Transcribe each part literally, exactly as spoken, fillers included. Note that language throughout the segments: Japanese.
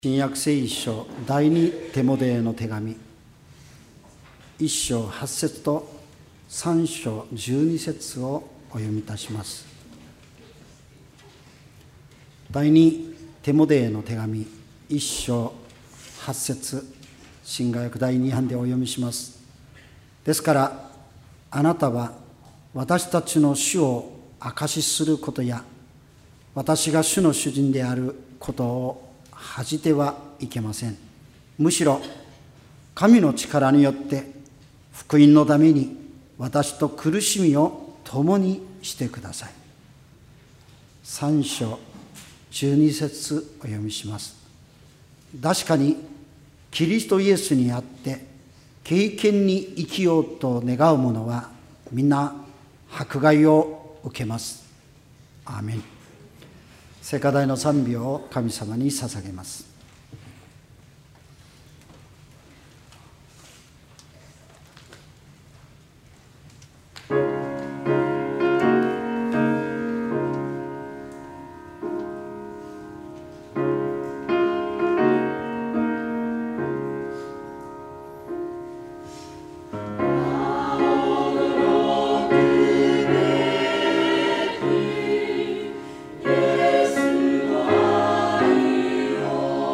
新約聖書第二テモデへの手紙一章八節と三章十二節をお読みいたします。第二テモデへの手紙一章八節、新雅訳第二版でお読みします。ですからあなたは私たちの主を証しすることや私が主の主人であることを恥じてはいけません。むしろ神の力によって福音のために私と苦しみを共にしてください。三章十二節お読みします。確かにキリストイエスにあって敬虔に生きようと願う者はみんな迫害を受けます。アーメン。聖歌台の賛美を神様に捧げます。 Yes, you are.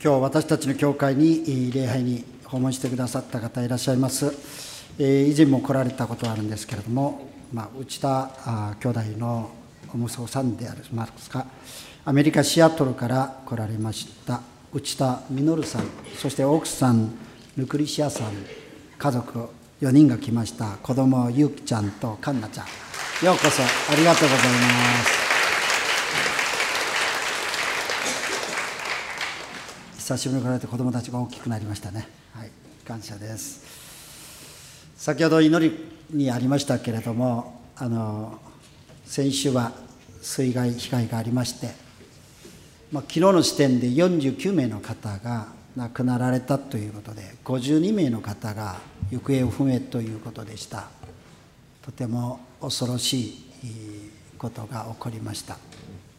今日私たちの教会に礼拝に訪問してくださった方いらっしゃいます。以前も来られたことはあるんですけれども、まあ、内田兄弟のお息子さんでありますか、アメリカ・シアトルから来られました内田実さん、そして奥さんルクリシアさん、家族よにんが来ました。子供ゆうきちゃんとかんなちゃん、ようこそありがとうございます。久しぶりに来られて子供たちが大きくなりましたね。はい、感謝です。先ほど祈りにありましたけれども、あの先週は水害被害がありまして、まあ、昨日の時点でよんじゅうきゅうめいの方が亡くなられたということで、ごじゅうにめいの方が行方不明ということでした。とても恐ろしいことが起こりました。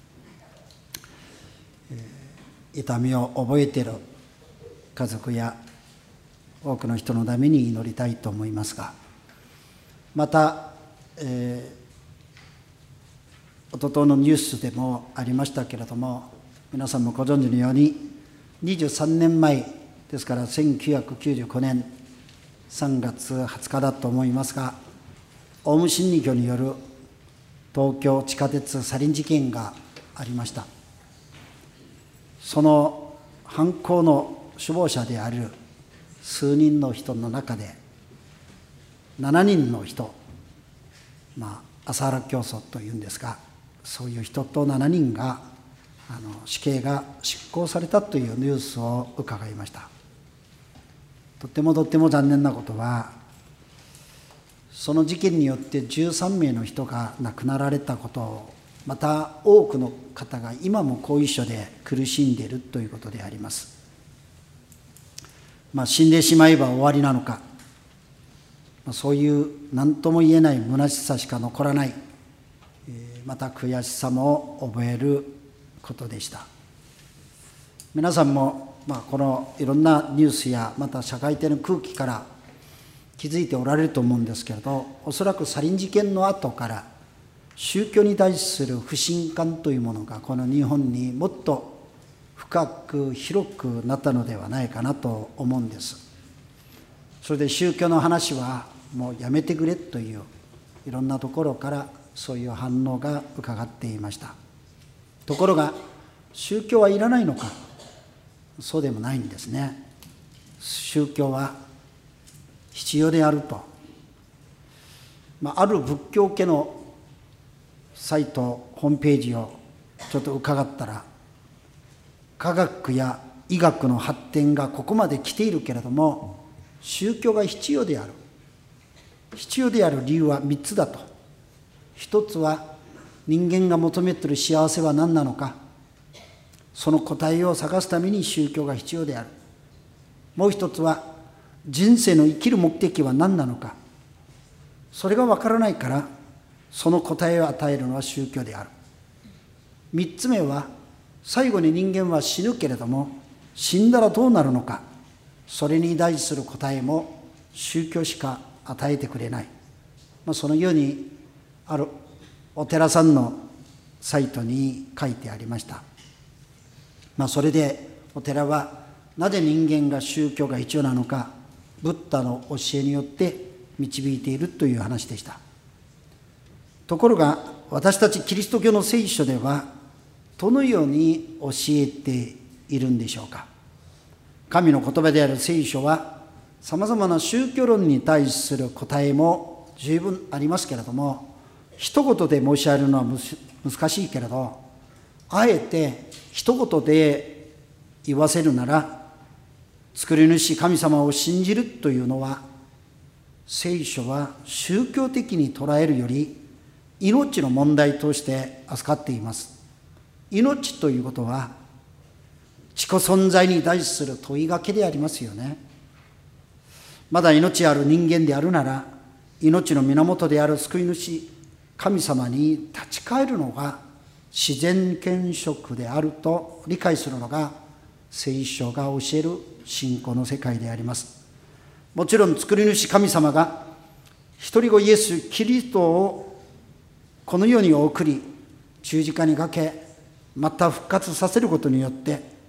痛みを覚えている家族や多くの人のために祈りたいと思いますが、また、えー、おとといのニュースでもありましたけれども、皆さんもご存知のようににじゅうさんねんまえですからせんきゅうひゃくきゅうじゅうきゅうねんさんがつはつかだと思いますが、オウム真理教による東京地下鉄サリン事件がありました。その犯行の首謀者である数人の人の中でしちにんの人、まあ朝原教祖というんですが、そういう人としちにんがあの死刑が執行されたというニュースを伺いました。とってもとっても残念なことは、その事件によってじゅうさんめいの人が亡くなられたことを、また多くの方が今も後遺症で苦しんでいるということであります。まあ、死んでしまえば終わりなのか、そういう何とも言えない虚しさしか残らない、また悔しさも覚えることでした。皆さんも、まあ、このいろんなニュースやまた社会的な空気から気づいておられると思うんですけれど、おそらくサリン事件の後から宗教に対する不信感というものがこの日本にもっと深く広くなったのではないかなと思うんです。それで宗教の話はもうやめてくれといういろんなところからそういう反応が伺っていました。ところが宗教はいらないのか、そうでもないんですね。宗教は必要であると、まあ、ある仏教系のサイトホームページをちょっと伺ったら、科学や医学の発展がここまで来ているけれども宗教が必要である必要である理由はみっつだと。一つは人間が求めている幸せは何なのか、その答えを探すために宗教が必要である。もう一つは人生の生きる目的は何なのか、それがわからないからその答えを与えるのは宗教である。三つ目は最後に人間は死ぬけれども死んだらどうなるのか、それに対する答えも宗教しか与えてくれない。まあ、そのようにあるお寺さんのサイトに書いてありました。まあ、それでお寺はなぜ人間が宗教が必要なのか、ブッダの教えによって導いているという話でした。ところが私たちキリスト教の聖書ではどのように教えているんでしょうか。神の言葉である聖書はさまざまな宗教論に対する答えも十分ありますけれども、一言で申し上げるのは難しいけれど、あえて一言で言わせるなら、作り主神様を信じるというのは、聖書は宗教的に捉えるより命の問題として扱っています。命ということは自己存在に対する問いかけでありますよね。まだ命ある人間であるなら、命の源である救い主神様に立ち返るのが自然顕職であると理解するのが聖書が教える信仰の世界であります。もちろん作り主神様が一人子イエス・キリストをこの世に送り十字架にかけ、また復活させることによって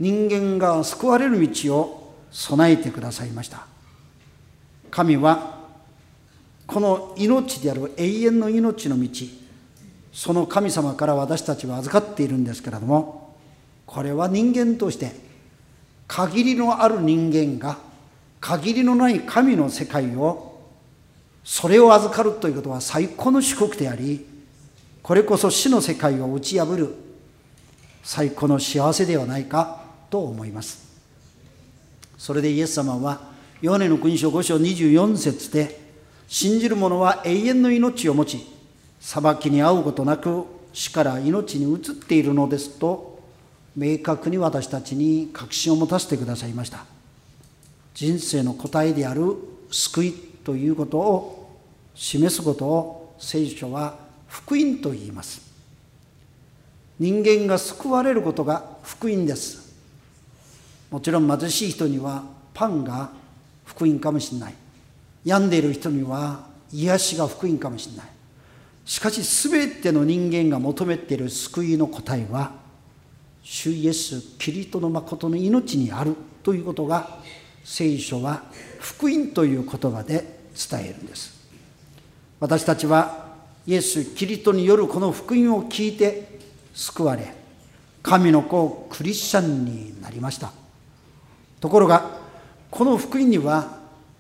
人間が救われる道を備えてくださいました。神はこの命である永遠の命の道、その神様から私たちは預かっているんですけれども、これは人間として限りのある人間が限りのない神の世界を、それを預かるということは最高の祝福であり、これこそ死の世界を打ち破る最高の幸せではないかと思います。それでイエス様はヨハネの福音書ご章にじゅうよん節で、信じる者は永遠の命を持ち、裁きに遭うことなく死から命に移っているのですと明確に私たちに確信を持たせてくださいました。人生の答えである救いということを示すことを聖書は福音と言います。人間が救われることが福音です。もちろん貧しい人にはパンが福音かもしれない。病んでいる人には癒しが福音かもしれない。しかしすべての人間が求めている救いの答えは、主イエスキリストの誠の命にあるということが、聖書は福音という言葉で伝えるんです。私たちはイエスキリストによるこの福音を聞いて救われ、神の子クリスチャンになりました。ところがこの福音には、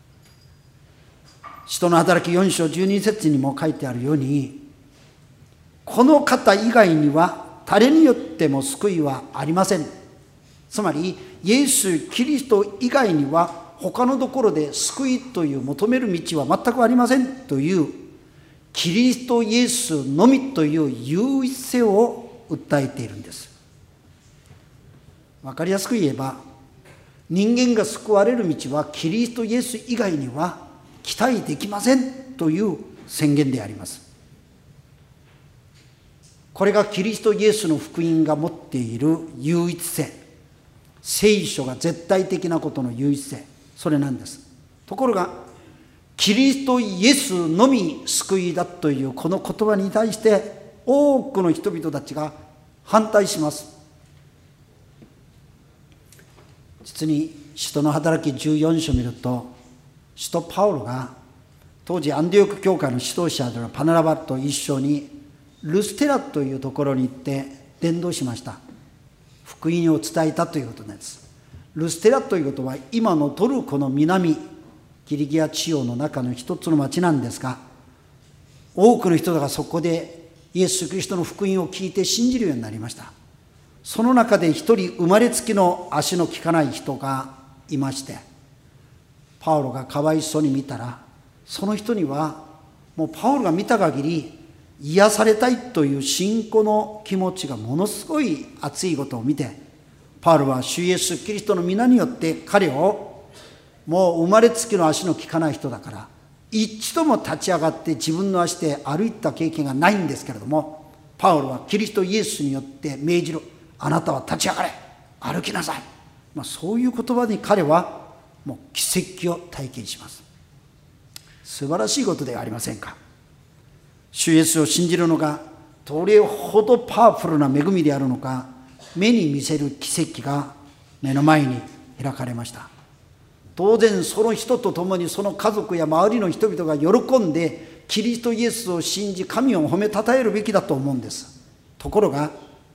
使徒の働きよん章じゅうに節にも書いてあるように、この方以外には誰によっても救いはありません。つまりイエス・キリスト以外には他のところで救いという求める道は全くありませんという、キリストイエスのみという唯一性を訴えているんです。わかりやすく言えば、人間が救われる道はキリストイエス以外には期待できませんという宣言であります。これがキリストイエスの福音が持っている唯一性、聖書が絶対的なことの唯一性、それなんです。ところがキリストイエスのみ救いだというこの言葉に対して多くの人々たちが反対します。実に使徒の働きじゅうよん章を見ると、使徒パウロが当時アンディオク教会の指導者であるパナバと一緒にルステラというところに行って伝道しました。福音を伝えたということです。ルステラということは今のトルコの南キリギア地方の中の一つの町なんですが、多くの人がそこでイエス・キリストの福音を聞いて信じるようになりました。その中で一人生まれつきの足の利かない人がいまして、パウロがかわいそうに見たら、その人にはもうパウロが見た限り癒されたいという信仰の気持ちがものすごい熱いことを見て、パウロは主イエスキリストの皆によって彼を、もう生まれつきの足の利かない人だから一度も立ち上がって自分の足で歩いた経験がないんですけれども、パウロはキリストイエスによって命じる。あなたは立ち上がれ、歩きなさい。まあ、そういう言葉に彼はもう奇跡を体験します。素晴らしいことではありませんか。主イエスを信じるのがどれほどパワフルな恵みであるのか、目に見せる奇跡が目の前に開かれました。当然その人と共にその家族や周りの人々が喜んでキリストイエスを信じ神を褒めたたえるべきだと思うんです。ところが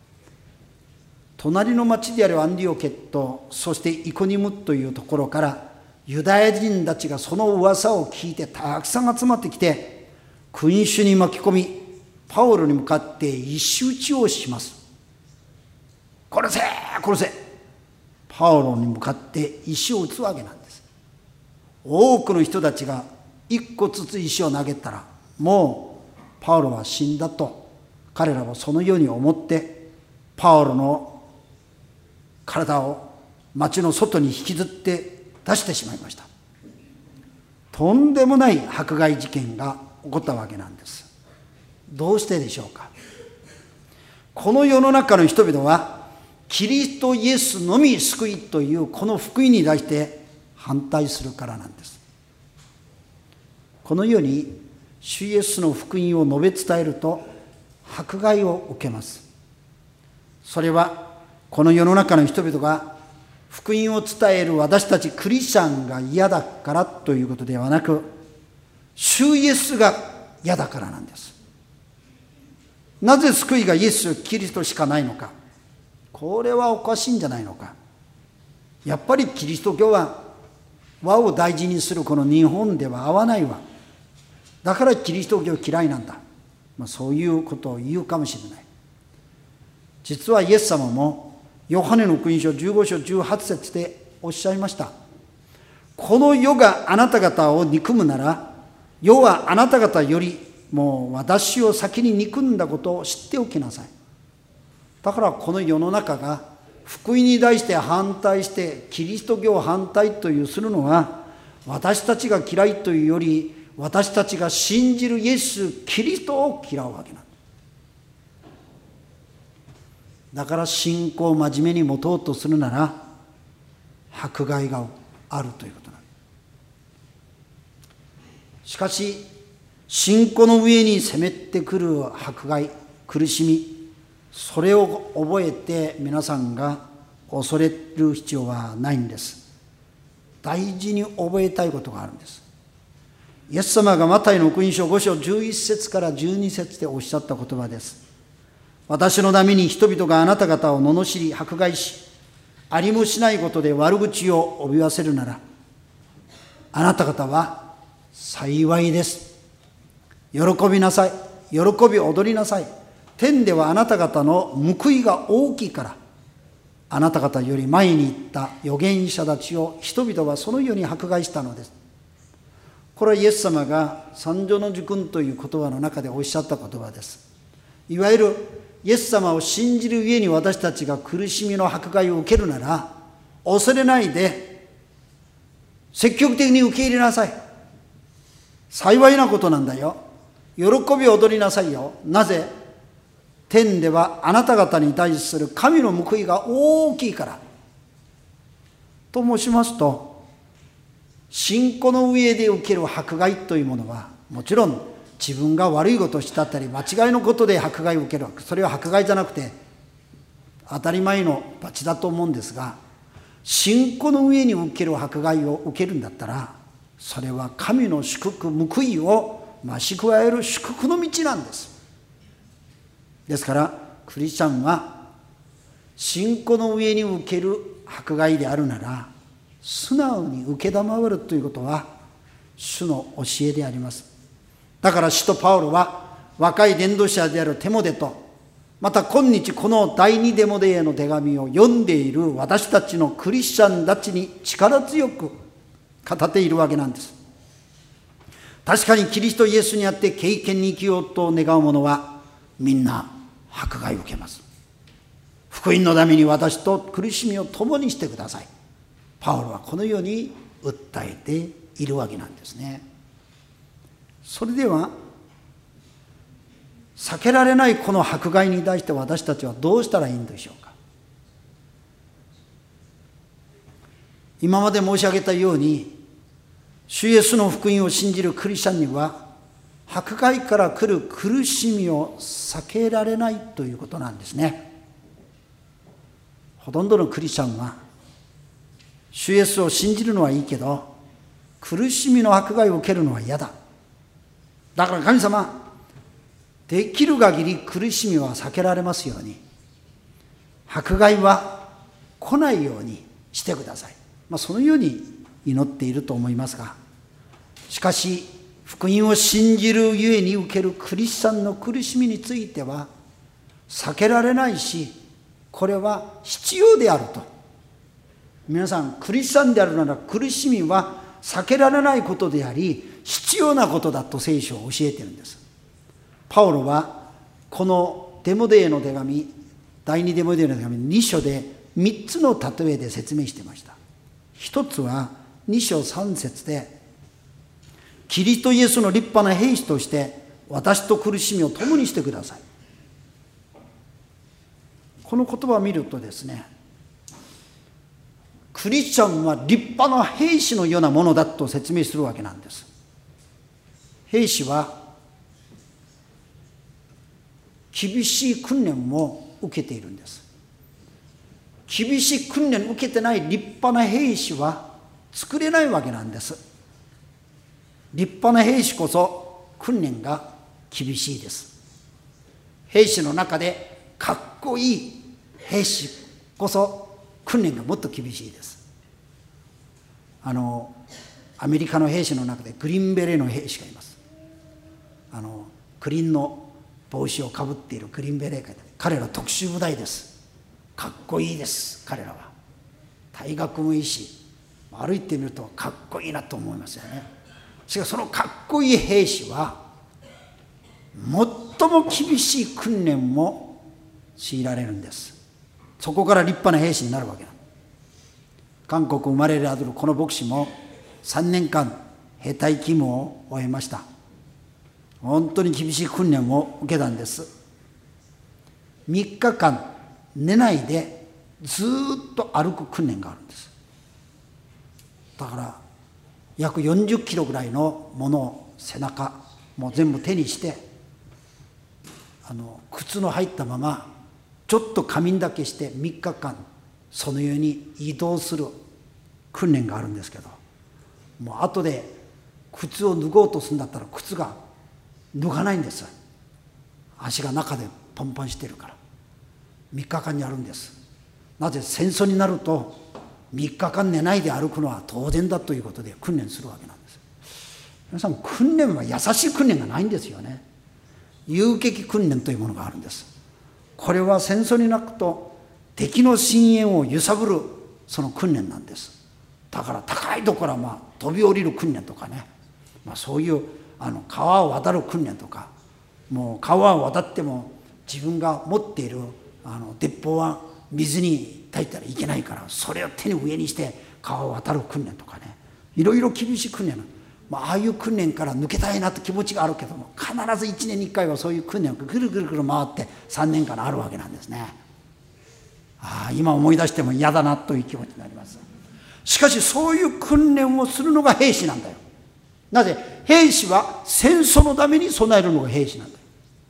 隣の町であるアンディオケと、そしてイコニムというところからユダヤ人たちがその噂を聞いてたくさん集まってきて、群衆に巻き込みパウロに向かって石打ちをします。殺せ殺せ、パウロに向かって石を打つわけなんです。多くの人たちが一個ずつ石を投げたら、もうパウロは死んだと彼らはそのように思って、パウロの体を町の外に引きずって出してしまいました。とんでもない迫害事件が起こったわけなんです。どうしてでしょうか。この世の中の人々はキリストイエスのみ救いというこの福音に対して反対するからなんです。このように主イエスの福音を述べ伝えると迫害を受けます。それはこの世の中の人々が福音を伝える私たちクリスチャンが嫌だからということではなく、主イエスが嫌だからなんです。なぜ救いがイエス・キリストしかないのか。これはおかしいんじゃないのか。やっぱりキリスト教は和を大事にするこの日本では合わないわ。だからキリスト教嫌いなんだ。まあ、そういうことを言うかもしれない。実はイエス様もヨハネの福音書じゅうご章じゅうはち節でおっしゃいました。この世があなた方を憎むなら、世はあなた方よりもう私を先に憎んだことを知っておきなさい。だからこの世の中が福音に対して反対してキリスト教反対というするのは、私たちが嫌いというより、私たちが信じるイエス・キリストを嫌うわけなんだ。だから信仰を真面目に持とうとするなら、迫害があるということなんだ。しかし信仰の上に攻めてくる迫害、苦しみ、それを覚えて皆さんが恐れる必要はないんです。大事に覚えたいことがあるんです。イエス様がマタイの福音書ご章じゅういち節からじゅうに節でおっしゃった言葉です。私のために人々があなた方を罵り迫害し、ありもしないことで悪口を帯びわせるなら、あなた方は幸いです。喜びなさい。喜び踊りなさい。天ではあなた方の報いが大きいから、あなた方より前に行った預言者たちを人々はそのように迫害したのです。これはイエス様が三女の受訓という言葉の中でおっしゃった言葉です。いわゆるイエス様を信じるゆえに私たちが苦しみの迫害を受けるなら、恐れないで積極的に受け入れなさい。幸いなことなんだよ。喜び踊りなさいよ。なぜ？天ではあなた方に対する神の報いが大きいから。と申しますと、信仰の上で受ける迫害というものは、もちろん自分が悪いことをしたったり間違いのことで迫害を受けるわけ。それは迫害じゃなくて当たり前の罰だと思うんですが、信仰の上に受ける迫害を受けるんだったら、それは神の祝福、報いを増し加える祝福の道なんです。ですからクリスチャンは信仰の上に受ける迫害であるなら、素直に受けたまわるということは主の教えであります。だから使徒パウロは若い伝道者であるテモテと、また今日この第二テモテへの手紙を読んでいる私たちのクリスチャンたちに力強く語っているわけなんです。確かにキリストイエスにあって敬虔に生きようと願う者はみんな迫害を受けます。福音のために私と苦しみを共にしてください。パウロはこのように訴えているわけなんですね。それでは避けられないこの迫害に対して私たちはどうしたらいいんでしょうか。今まで申し上げたように、主イエスの福音を信じるクリスチャンには迫害から来る苦しみを避けられないということなんですね。ほとんどのクリスチャンは主イエスを信じるのはいいけど、苦しみの迫害を受けるのは嫌だ。だから神様、できる限り苦しみは避けられますように、迫害は来ないようにしてください。まあ、そのように祈っていると思いますが、しかし福音を信じるゆえに受けるクリスチャンの苦しみについては避けられないし、これは必要であると。皆さん、クリスチャンであるなら苦しみは避けられないことであり必要なことだと聖書を教えているんです。パウロはこのテモテへの手紙、第二テモテへの手紙に章でみっつの例えで説明していました。一つはに章さん節で、キリストイエスの立派な兵士として私と苦しみを共にしてください。この言葉を見るとですね、クリスチャンは立派な兵士のようなものだと説明するわけなんです。兵士は厳しい訓練を受けているんです。 厳しい訓練を受けてない立派な兵士は作れないわけなんです。立派な兵士こそ訓練が厳しいです。兵士の中でかっこいい兵士こそ訓練がもっと厳しいです。あのアメリカの兵士の中でグリーンベレーの兵士がいます。あのグリーンの帽子をかぶっているグリーンベレーがいて、彼らは特殊部隊です。かっこいいです。彼らは体格もいいし、歩いてみるとかっこいいなと思いますよね。しかしそのかっこいい兵士は最も厳しい訓練も強いられるんです。そこから立派な兵士になるわけなんです。韓国生まれであるこの牧師もさんねんかん兵隊勤務を終えました。本当に厳しい訓練を受けたんです。みっかかん寝ないでずっと歩く訓練があるんです。だから約よんじゅっキロぐらいのものを背中もう全部手にして、あの靴の入ったままちょっと仮眠だけしてみっかかんそのように移動する訓練があるんですけど、もう後で靴を脱ごうとするんだったら靴が脱がないんです。足が中でパンパンしてるからみっかかんにあるんです。なぜ戦争になるとみっかかん寝ないで歩くのは当然だということで訓練するわけなんです。皆さん、訓練は優しい訓練がないんですよね。遊撃訓練というものがあるんです。これは戦争になると敵の深淵を揺さぶるその訓練なんです。だから高いところはまあ飛び降りる訓練とかね、まあ、そういうあの川を渡る訓練とか、もう川を渡っても自分が持っているあの鉄砲は水に焚いたらいけないから、それを手に上にして川を渡る訓練とかね、いろいろ厳しい訓練、まあ、ああいう訓練から抜けたいなと気持ちがあるけども、必ずいちねんにいっかいはそういう訓練をぐるぐるぐる回ってさんねんかんあるわけなんですね。ああ、今思い出しても嫌だなという気持ちになります。しかしそういう訓練をするのが兵士なんだよ。なぜ？兵士は戦争のために備えるのが兵士なんだよ。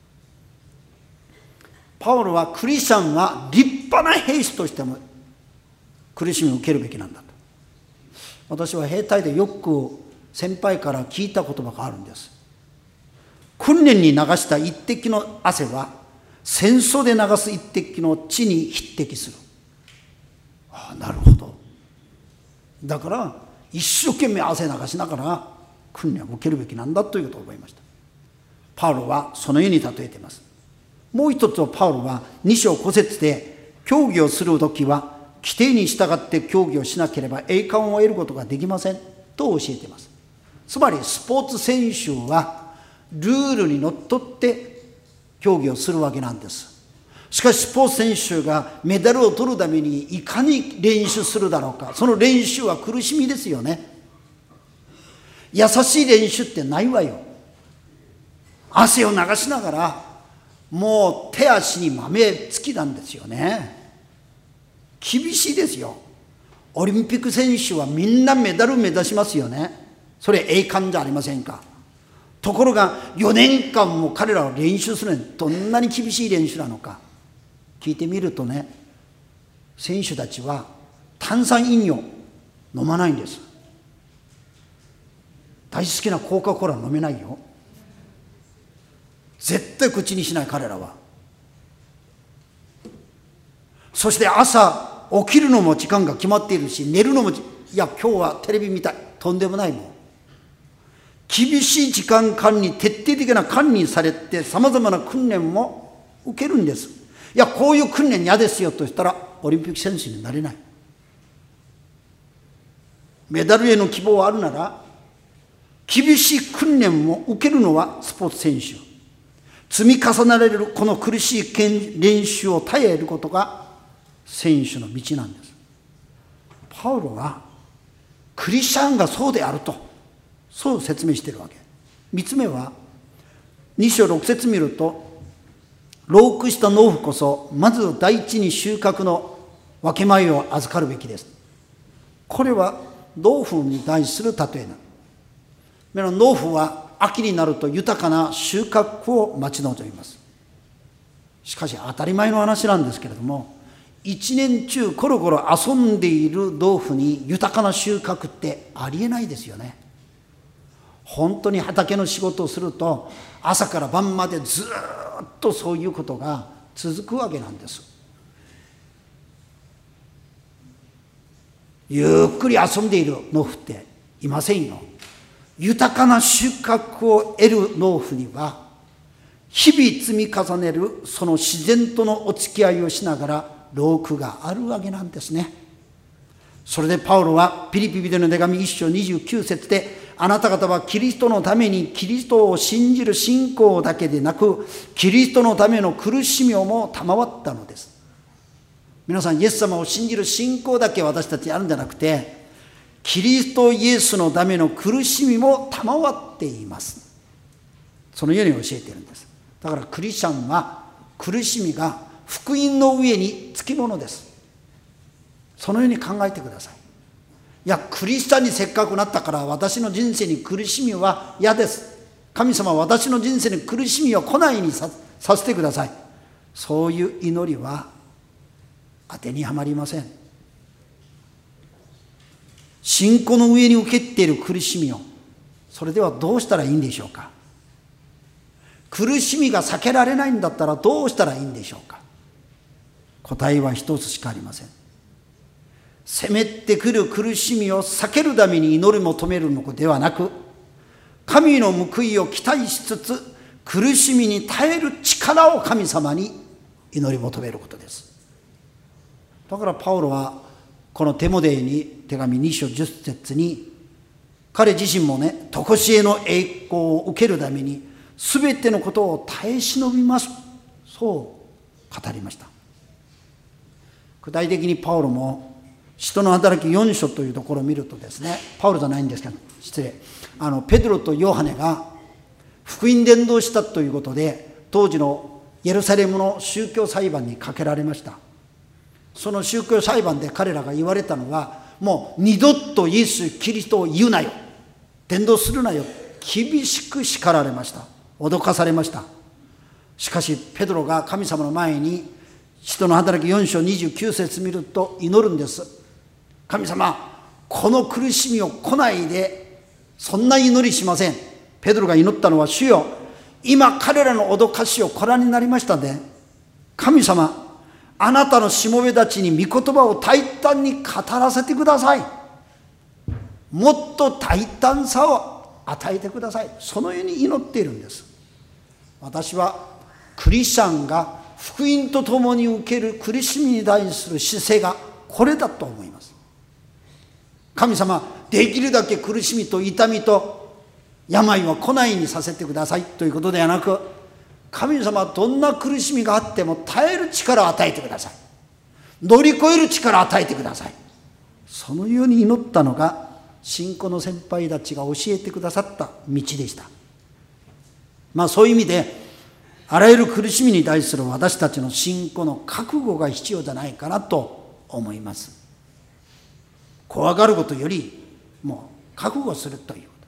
パウロはクリスチャンは立派な兵士としても苦しみを受けるべきなんだと。私は兵隊でよく先輩から聞いた言葉があるんです。訓練に流した一滴の汗は戦争で流す一滴の血に匹敵する。ああ、なるほど。だから一生懸命汗流しながら訓練を受けるべきなんだということを覚えました。パウロはそのように例えています。もう一つはパウロはに章ご節で、競技をするときは規定に従って競技をしなければ栄冠を得ることができませんと教えています。つまりスポーツ選手はルールにのっとって競技をするわけなんです。しかしスポーツ選手がメダルを取るためにいかに練習するだろうか。その練習は苦しみですよね。優しい練習ってないわよ。汗を流しながらもう手足に豆つきなんですよね。厳しいですよ。オリンピック選手はみんなメダル目指しますよね。それ栄冠じゃありませんか。ところがよねんかんも彼らは練習するのにどんなに厳しい練習なのか聞いてみるとね、選手たちは炭酸飲料飲まないんです。大好きなコカ・コーラ飲めないよ。絶対口にしない彼らは。そして朝起きるのも時間が決まっているし、寝るのも、いや今日はテレビ見たい、とんでもないもん。厳しい時間管理、徹底的な管理されてさまざまな訓練も受けるんです。いやこういう訓練嫌ですよとしたらオリンピック選手になれない。メダルへの希望はあるなら厳しい訓練も受けるのはスポーツ選手。積み重ねられるこの苦しい練習を耐えることが選手の道なんです。パウロはクリスチャンがそうであるとそう説明しているわけ。三つ目はに章ろく節見ると、老苦した農夫こそまず第一に収穫の分け前を預かるべきです。これは農夫に対する例えな。農夫は秋になると豊かな収穫を待ち望みます。しかし当たり前の話なんですけれども、 一年中コロコロ遊んでいる豆腐に豊かな収穫ってありえないですよね。本当に畑の仕事をすると朝から晩までずっとそういうことが続くわけなんです。ゆっくり遊んでいる農夫っていませんよ。豊かな収穫を得る農夫には日々積み重ねるその自然とのお付き合いをしながら労苦があるわけなんですね。それでパウロはピリピ人の手紙いっ章にじゅうきゅう節で、あなた方はキリストのためにキリストを信じる信仰だけでなく、キリストのための苦しみをも賜ったのです。皆さん、イエス様を信じる信仰だけ私たちあるんじゃなくて、キリストイエスのための苦しみも賜っています。そのように教えているんです。だからクリスチャンは苦しみが福音の上につきものです。そのように考えてください。いや、クリスチャンにせっかくなったから私の人生に苦しみは嫌です。神様は私の人生に苦しみを来ないように さ, させてください。そういう祈りは当てにはまりません。信仰の上に受けている苦しみを、それではどうしたらいいんでしょうか。苦しみが避けられないんだったらどうしたらいいんでしょうか。答えは一つしかありません。攻めてくる苦しみを避けるために祈り求めるのではなく、神の報いを期待しつつ苦しみに耐える力を神様に祈り求めることです。だからパウロはこのテモデーに手紙に章じゅっ節に、彼自身もね、常しえの栄光を受けるためにすべてのことを耐え忍びます、そう語りました。具体的にパウロも使徒の働きよん章というところを見るとですね、パウロじゃないんですけど、失礼、あのペテロとヨハネが福音伝道したということで当時のエルサレムの宗教裁判にかけられました。その宗教裁判で彼らが言われたのは、もう二度とイエス・キリストを言うなよ、伝道するなよ、厳しく叱られました。脅かされました。しかしペテロが神様の前に使徒の働きよん章にじゅうきゅう節見ると祈るんです。神様、この苦しみを来ないで、そんな祈りしません。ペテロが祈ったのは、主よ、今彼らの脅かしをご覧になりましたね。神様、あなたのしもべたちに御言葉を大胆に語らせてください。もっと大胆さを与えてください。そのように祈っているんです。私はクリスチャンが福音とともに受ける苦しみに対する姿勢がこれだと思います。神様、できるだけ苦しみと痛みと病は来ないようにさせてくださいということではなく、神様はどんな苦しみがあっても耐える力を与えてください。乗り越える力を与えてください。そのように祈ったのが信仰の先輩たちが教えてくださった道でした。まあそういう意味で、あらゆる苦しみに対する私たちの信仰の覚悟が必要じゃないかなと思います。怖がることよりもう覚悟するということ。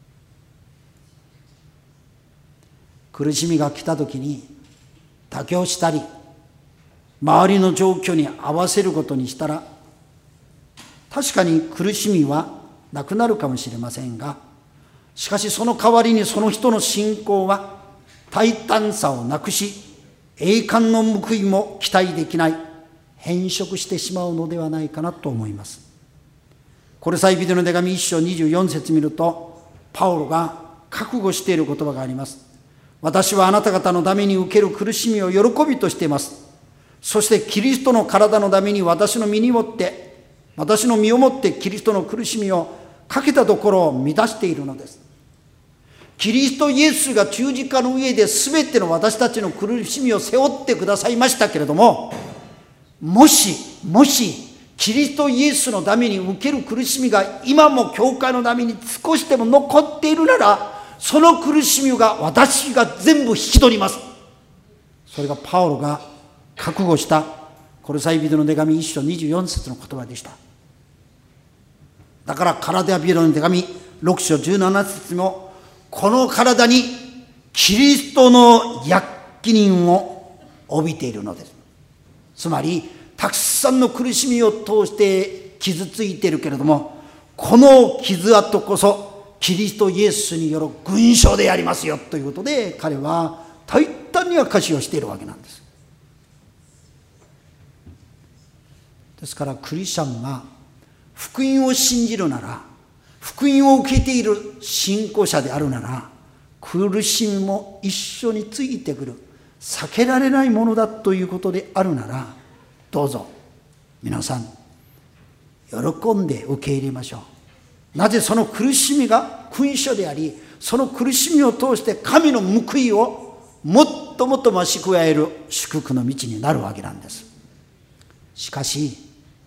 苦しみが来た時に妥協したり、周りの状況に合わせることにしたら、確かに苦しみはなくなるかもしれませんが、しかしその代わりにその人の信仰は大胆さをなくし、栄冠の報いも期待できない、変色してしまうのではないかなと思います。コロサイ人の手紙いっ章にじゅうよん節見ると、パウロが覚悟している言葉があります。私はあなた方のために受ける苦しみを喜びとしています。そしてキリストの体のために私の身にもって私の身をもってキリストの苦しみをかけたところを満たしているのです。キリストイエスが十字架の上で全ての私たちの苦しみを背負ってくださいましたけれども、もしもしキリストイエスのために受ける苦しみが今も教会のために少しでも残っているなら、その苦しみが私が全部引き取ります。それがパウロが覚悟したコロサイ人の手紙いっ章にじゅうよん節の言葉でした。だからガラテヤ人の手紙ろく章じゅうなな節も、この体にキリストの役任を帯びているのです。つまりたくさんの苦しみを通して傷ついているけれども、この傷跡こそキリストイエスによる勲章でありますよということで、彼は大胆に証しをしているわけなんです。ですからクリスチャンが福音を信じるなら、福音を受けている信仰者であるなら、苦しみも一緒についてくる、避けられないものだということであるなら、どうぞ皆さん喜んで受け入れましょう。なぜその苦しみが勲章であり、その苦しみを通して神の報いをもっともっと増し加える祝福の道になるわけなんです。しかし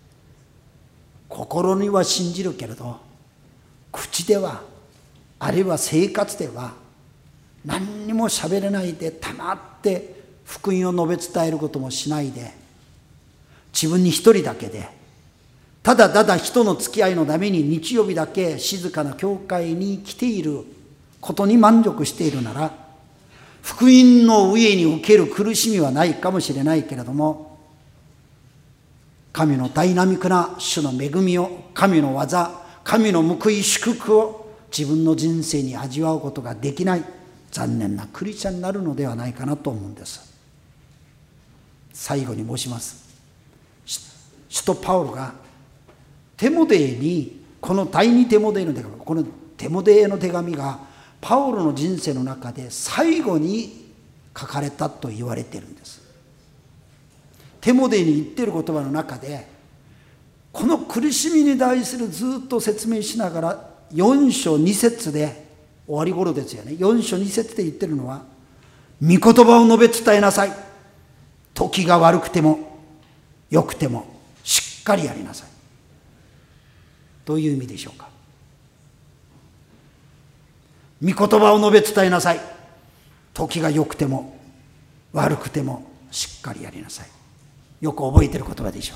心には信じるけれど、口では、あるいは生活では何にも喋れないで、黙って福音を述べ伝えることもしないで、自分に一人だけで、ただただ人の付き合いのために日曜日だけ静かな教会に来ていることに満足しているなら、福音の上に受ける苦しみはないかもしれないけれども、神のダイナミックな主の恵みを、神の技、神の報い祝福を自分の人生に味わうことができない残念なクリスチャンになるのではないかなと思うんです。最後に申します。使徒パウロがテモデーに、この第二テモデーの手紙、このテモデーの手紙がパウロの人生の中で最後に書かれたと言われているんです。テモデーに言っている言葉の中で、この苦しみに対するずっと説明しながら、よん章に節で終わり頃ですよね。よん章に節で言ってるのは、御言葉を述べ伝えなさい。時が悪くても良くてもしっかりやりなさい。どういう意味でしょうか。御言葉を述べ伝えなさい。時が良くても悪くてもしっかりやりなさい。よく覚えてる言葉でしょう。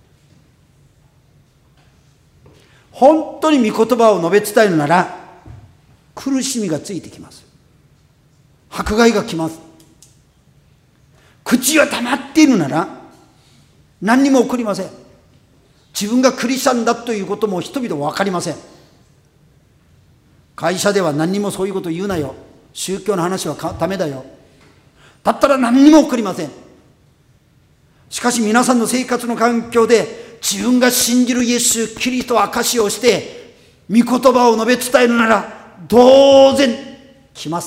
本当に御言葉を述べ伝えるなら、苦しみがついてきます。迫害が来ます。口は黙っているなら何にも起こりません。自分がクリスチャンだということも人々は分かりません。会社では何にもそういうこと言うなよ、宗教の話はダメだよ、だったら何にも起こりません。しかし皆さんの生活の環境で自分が信じるイエス・キリストを証しをして御言葉を述べ伝えるなら、当然来ます。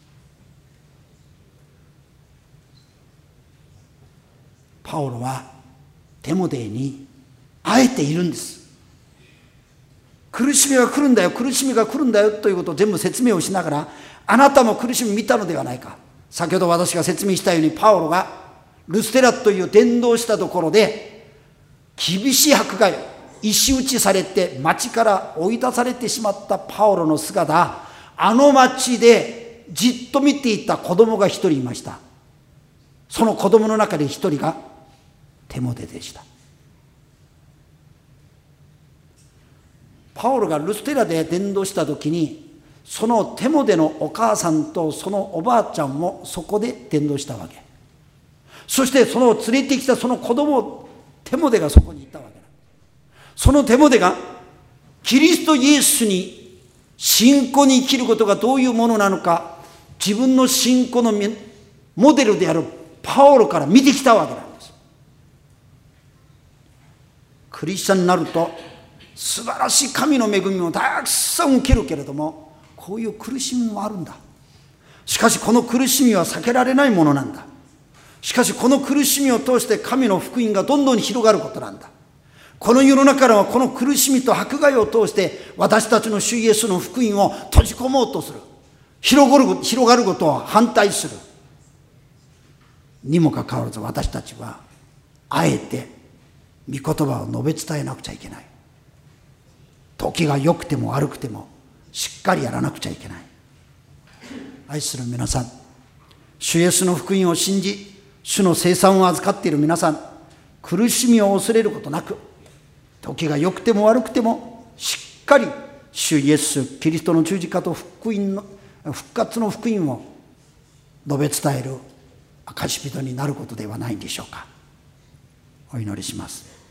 パウロはテモデーにあえているんです。苦しみが来るんだよ、苦しみが来るんだよということを全部説明をしながら、あなたも苦しみ見たのではないか。先ほど私が説明したように、パウロがルステラという伝道したところで厳しい迫害、石打ちされて町から追い出されてしまったパウロの姿、あの町でじっと見ていた子供が一人いました。その子供の中で一人がテモデでした。パウロがルステラで伝道した時に、そのテモデのお母さんとそのおばあちゃんもそこで伝道したわけ。そしてその連れてきたその子供、テモデがそこにいたわけだ。そのテモデがキリストイエスに信仰に生きることがどういうものなのか、自分の信仰のモデルであるパウロから見てきたわけなんです。クリスチャンになると素晴らしい神の恵みをたくさん受けるけれども、こういう苦しみもあるんだ。しかしこの苦しみは避けられないものなんだ。しかしこの苦しみを通して神の福音がどんどん広がることなんだ。この世の中からはこの苦しみと迫害を通して私たちの主イエスの福音を閉じ込もうとする、広がる、広がることを反対するにもかかわらず、私たちはあえて御言葉を述べ伝えなくちゃいけない。時が良くても悪くてもしっかりやらなくちゃいけない。愛する皆さん、主イエスの福音を信じ、主の聖餐を預かっている皆さん、苦しみを恐れることなく、時が良くても悪くてもしっかり主イエスキリストの十字架と福音の復活の福音を述べ伝える証人になることではないんでしょうか。 お祈りします。